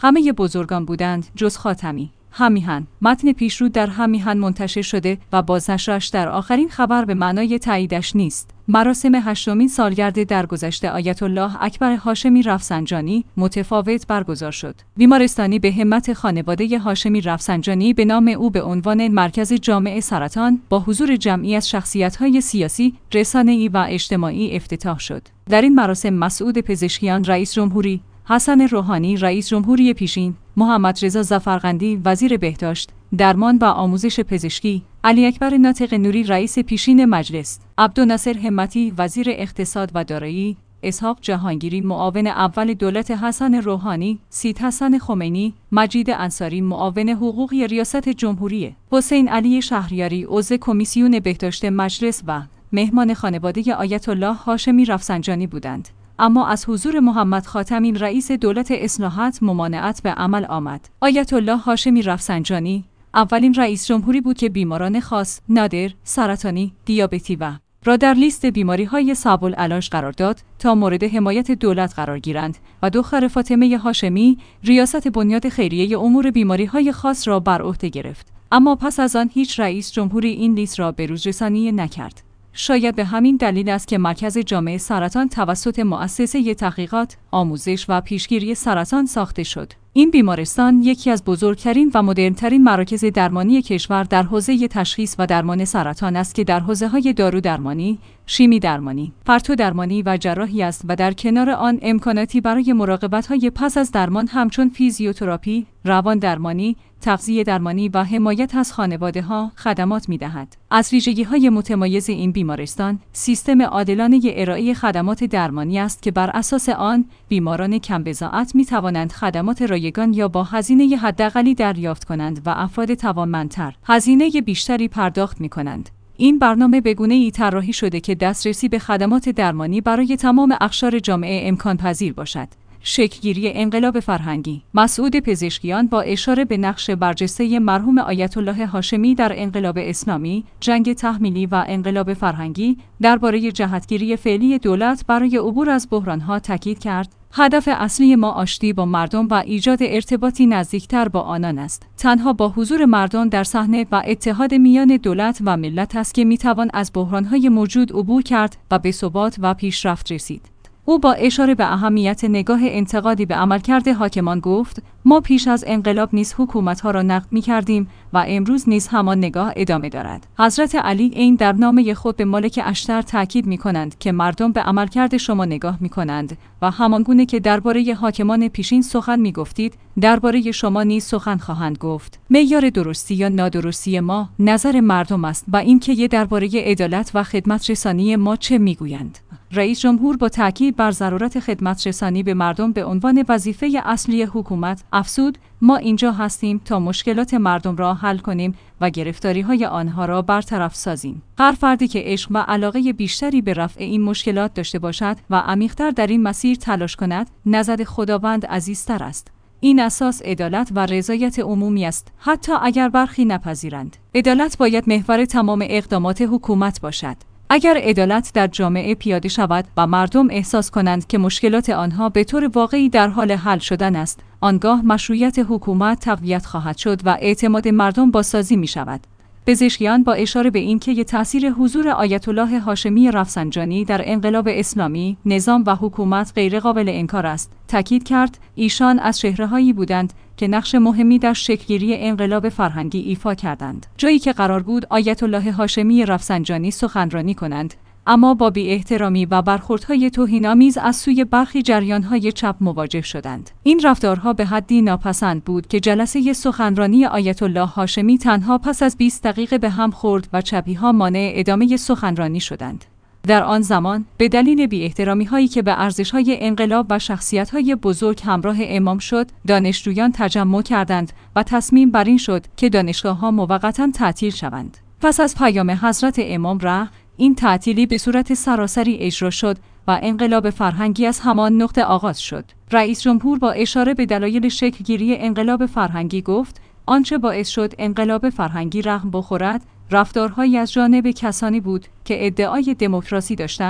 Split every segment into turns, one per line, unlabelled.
همه بزرگان بودند جز خاتمی. همیهن. متن پیشرو در همیهن منتشر شده و بازنشرش در آخرین خبر به معنای تاییدش نیست. مراسم 8مین سالگرد درگذشت آیت الله اکبر هاشمی رفسنجانی متفاوت برگزار شد. بیمارستانی به همت خانواده هاشمی رفسنجانی به نام او به عنوان مرکز جامع سرطان با حضور جمعی از شخصیت‌های سیاسی، رسانه‌ای و اجتماعی افتتاح شد. در این مراسم مسعود پزشکیان رئیس جمهوری، حسن روحانی رئیس جمهوری پیشین، محمد رضا ظفرقندی وزیر بهداشت، درمان و آموزش پزشکی، علی اکبر ناطق نوری رئیس پیشین مجلس، عبدالناصر همتی وزیر اقتصاد و دارایی، اسحاق جهانگیری معاون اول دولت حسن روحانی، سید حسن خمینی، مجید انصاری معاون حقوقی ریاست جمهوری، حسین علی شهریاری عضو کمیسیون بهداشت مجلس و مهمان خانواده آیت الله هاشمی رفسنجانی بودند. اما از حضور محمد خاتمی رئیس دولت اصلاحات ممانعت به عمل آمد. آیت الله هاشمی رفسنجانی اولین رئیس جمهوری بود که بیماران خاص، نادر، سرطانی، دیابتی و را در لیست بیماری‌های صعب العلاج قرار داد تا مورد حمایت دولت قرار گیرند و دختر فاطمه هاشمی ریاست بنیاد خیریه امور بیماری‌های خاص را بر عهده گرفت. اما پس از آن هیچ رئیس جمهوری این لیست را بروز رسانی نکرد. شاید به همین دلیل است که مرکز جامع سرطان توسط مؤسسه تحقیقات، آموزش و پیشگیری سرطان ساخته شد. این بیمارستان یکی از بزرگترین و مدرن‌ترین مراکز درمانی کشور در حوزه تشخیص و درمان سرطان است که در حوزه‌های دارو درمانی، شیمی درمانی، پرتو درمانی و جراحی است و در کنار آن امکاناتی برای مراقبت‌های پس از درمان همچون فیزیوتراپی، روان درمانی، تغذیه درمانی و حمایت از خانواده‌ها خدمات می‌دهد. از ویژگی‌های متمایز این بیمارستان، سیستم عادلانه ارائه خدمات درمانی است که بر اساس آن بیماران کم بضاعت می‌توانند خدمات رایگان یا با هزینه حداقلی دریافت کنند و افراد توانمندتر هزینه بیشتری پرداخت می‌کنند. این برنامه به گونه‌ای طراحی شده که دسترسی به خدمات درمانی برای تمام اقشار جامعه امکان پذیر باشد. شکلگیری انقلاب فرهنگی. مسعود پزشکیان با اشاره به نقش برجسته مرحوم آیت الله هاشمی در انقلاب اسلامی، جنگ تحمیلی و انقلاب فرهنگی درباره جهتگیری فعلی دولت برای عبور از بحران‌ها تاکید کرد. هدف اصلی ما آشتی با مردم و ایجاد ارتباطی نزدیکتر با آنان است. تنها با حضور مردم در صحنه و اتحاد میان دولت و ملت است که میتوان از بحران‌های موجود عبور کرد و به ثبات و پیشرفت رسید. او با اشاره به اهمیت نگاه انتقادی به عملکرد حاکمان گفت: ما پیش از انقلاب نیز حکومت‌ها را نقد می‌کردیم و امروز نیز همان نگاه ادامه دارد. حضرت علی این در نامه خود به مالک اشتر تاکید می‌کنند که مردم به عملکرد شما نگاه می‌کنند و همانگونه که درباره حاکمان پیشین سخن می‌گفتید، درباره شما نیز سخن خواهند گفت. معیار درستی یا نادرستی ما نظر مردم است و اینکه درباره عدالت و خدمت رسانی ما چه می‌گویند. رئیس جمهور با تاکید بر ضرورت خدمت رسانی به مردم به عنوان وظیفه اصلی حکومت افزود: ما اینجا هستیم تا مشکلات مردم را حل کنیم و گرفتاری‌های آنها را برطرف سازیم. هر فردی که عشق و علاقه بیشتری به رفع این مشکلات داشته باشد و عمیق‌تر در این مسیر تلاش کند، نزد خداوند عزیزتر است. این اساس عدالت و رضایت عمومی است، حتی اگر برخی نپذیرند. عدالت باید محور تمام اقدامات حکومت باشد. اگر عدالت در جامعه پیاده شود و مردم احساس کنند که مشکلات آنها به طور واقعی در حال حل شدن است، آنگاه مشروعیت حکومت تقویت خواهد شد و اعتماد مردم بازسازی می شود. پزشکیان با اشاره به اینکه تأثیر حضور آیت الله هاشمی رفسنجانی در انقلاب اسلامی، نظام و حکومت غیرقابل انکار است، تاکید کرد ایشان از چهره‌هایی بودند که نقش مهمی در شکلگیری انقلاب فرهنگی ایفا کردند. جایی که قرار بود آیت الله هاشمی رفسنجانی سخنرانی کنند، اما با بی‌احترامی و برخوردهای توهین‌آمیز از سوی برخی جریان‌های چپ مواجه شدند. این رفتارها به حدی ناپسند بود که جلسه سخنرانی آیت الله هاشمی تنها پس از 20 دقیقه به هم خورد و چپی‌ها مانع ادامه سخنرانی شدند. در آن زمان به دلیل بی‌احترامی‌هایی که به ارزش‌های انقلاب و شخصیت‌های بزرگ همراه امام شد، دانشجویان تجمع کردند و تصمیم بر این شد که دانشگاه‌ها موقتاً تعطیل شوند. پس از پیام حضرت امام این تعطیلی به صورت سراسری اجرا شد و انقلاب فرهنگی از همان نقطه آغاز شد. رئیس جمهور با اشاره به دلایل شکل‌گیری انقلاب فرهنگی گفت: آنچه باعث شد انقلاب فرهنگی رقم بخورد، رفتارهایی از جانب کسانی بود که ادعای دموکراسی داشتند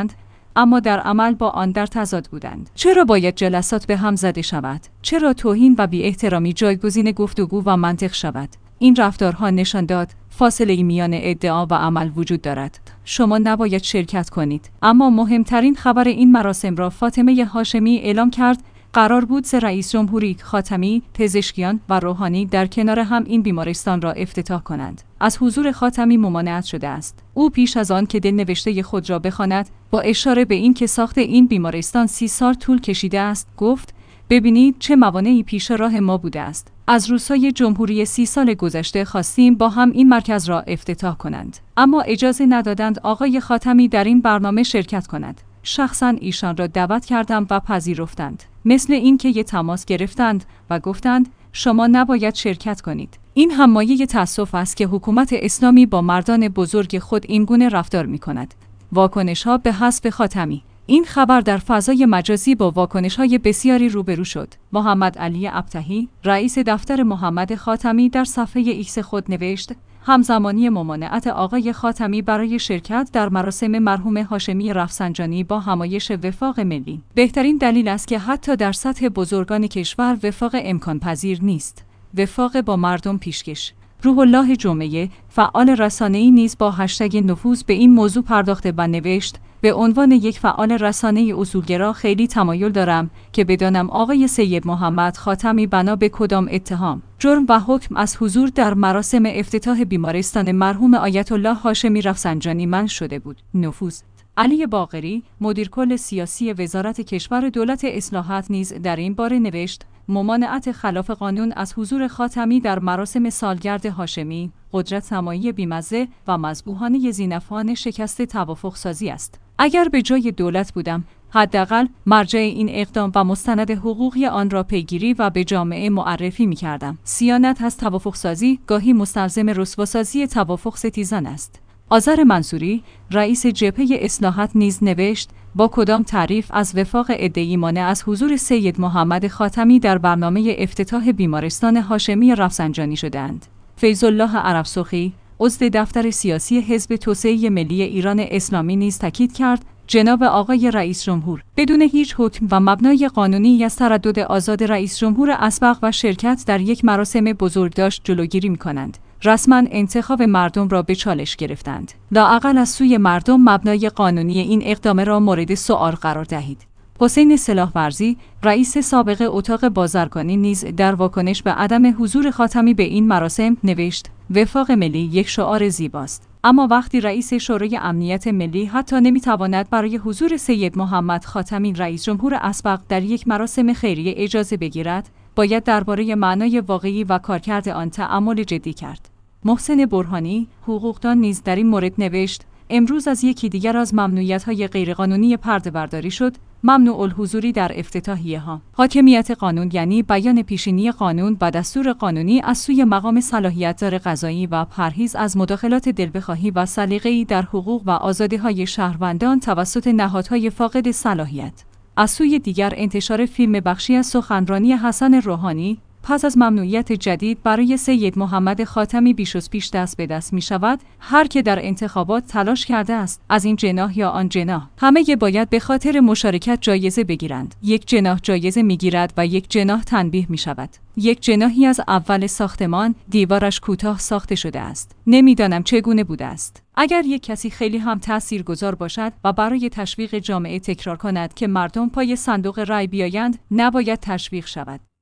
اما در عمل با آن در تضاد بودند. چرا باید جلسات به هم زده شود؟ چرا توهین و بی‌احترامی جایگزین گفتگو و منطق شود؟ این رفتارها نشان داد فاصله میان ادعا و عمل وجود دارد. شما نباید شرکت کنید. اما مهمترین خبر این مراسم را فاطمه هاشمی اعلام کرد. قرار بود رئیس جمهوری، خاتمی، پزشکیان و روحانی در کنار هم این بیمارستان را افتتاح کنند. از حضور خاتمی ممانعت شده است. او پیش از آن که دلنوشته خود را بخواند، با اشاره به این که ساخت این بیمارستان 30 سال طول کشیده است، گفت: ببینید چه موانعی پیش راه ما بوده است. از روزهای جمهوری 30 سال گذشته خواستیم با هم این مرکز را افتتاح کنند، اما اجازه ندادند آقای خاتمی در این برنامه شرکت کند. شخصاً ایشان را دعوت کردم و پذیرفتند. مثل این که یه تماس گرفتند و گفتند شما نباید شرکت کنید. این هم مایه تأسف است که حکومت اسلامی با مردان بزرگ خود این گونه رفتار می کند. واکنش‌ها به حذف خاتمی. این خبر در فضای مجازی با واکنش‌های بسیاری روبرو شد. محمد علی ابطحی، رئیس دفتر محمد خاتمی، در صفحه ایکس خود نوشت: همزمانی ممانعت آقای خاتمی برای شرکت در مراسم مرحوم هاشمی رفسنجانی با همایش وفاق ملی بهترین دلیل است که حتی در سطح بزرگان کشور وفاق امکان پذیر نیست. وفاق با مردم پیشکش. روح الله جمعه، فعال رسانه‌ای نیز با هشتگ نفوذ به این موضوع پرداخته و نوشت: به عنوان یک فعال رسانه اصولگرا خیلی تمایل دارم که بدانم آقای سید محمد خاتمی بنا به کدام اتهام، جرم و حکم از حضور در مراسم افتتاح بیمارستان مرحوم آیت الله هاشمی رفسنجانی منع شده بود. نفوذ. علی باقری، مدیر کل سیاسی وزارت کشور دولت اصلاحات، نیز در این باره نوشت: ممانعت خلاف قانون از حضور خاتمی در مراسم سالگرد هاشمی، قدرت نمایی بیمزه و مذبوحانه ذی‌نفعان شکست توافق سازی است. اگر به جای دولت بودم، حداقل مرجع این اقدام و مستند حقوقی آن را پیگیری و به جامعه معرفی می‌کردم. صیانت از توافق سازی گاهی مستلزم رسواسازی توافق ستیزان است. آذر منصوری، رئیس جبهه اصلاحات، نیز نوشت: با کدام تعریف از وفاق عده‌ای مانع از حضور سید محمد خاتمی در برنامه افتتاح بیمارستان هاشمی رفسنجانی شدند؟ فیض الله عربسخی، عضو دفتر سیاسی حزب توسعه ملی ایران اسلامی، نیز تاکید کرد: جناب آقای رئیس جمهور بدون هیچ حکم و مبنای قانونی از تردد آزاد رئیس جمهور اسبق و شرکت در یک مراسم بزرگداشت جلوگیری می‌کنند. رسما انتخاب مردم را به چالش گرفتند. لااقل از سوی مردم مبنای قانونی این اقدام را مورد سؤال قرار دهید. حسین سلاح‌ورزی، رئیس سابق اتاق بازرگانی، نیز در واکنش به عدم حضور خاتمی به این مراسم نوشت: وفاق ملی یک شعار زیباست، اما وقتی رئیس شورای امنیت ملی حتی نمیتواند برای حضور سید محمد خاتمی رئیس جمهور اسبق در یک مراسم خیریه اجازه بگیرد، باید درباره معنای واقعی و کارکرد آن تأمل جدی کرد. محسن برهانی، حقوقدان، نیز در این مورد نوشت: امروز از یکی دیگر از ممنوعیت‌های غیرقانونی پرده‌برداری شد، ممنوع الحضوری در افتتاحیه‌ها. حاکمیت قانون یعنی بیان پیشینی قانون و دستور قانونی از سوی مقام صلاحیت‌دار قضایی و پرهیز از مداخلات دلبخواهی و سلیقه‌ای در حقوق و آزادی‌های شهروندان توسط نهادهای فاقد صلاحیت. از سوی دیگر انتشار فیلم بخشی از سخنرانی حسن روحانی پس از ممنوعیت جدید برای سید محمد خاتمی بیش از پیش دست به دست می شود. هر که در انتخابات تلاش کرده است از این جناح یا آن جناح، همه باید به خاطر مشارکت جایزه بگیرند. یک جناح جایزه می گیرد و یک جناح تنبیه می شود. یک جناحی از اول ساختمان دیوارش کوتاه ساخته شده است. نمیدانم چگونه بوده است. اگر یک کسی خیلی هم تاثیرگذار باشد و برای تشویق جامعه تکرار کند که مردم پای صندوق رای بیایند، نباید تشویق شود.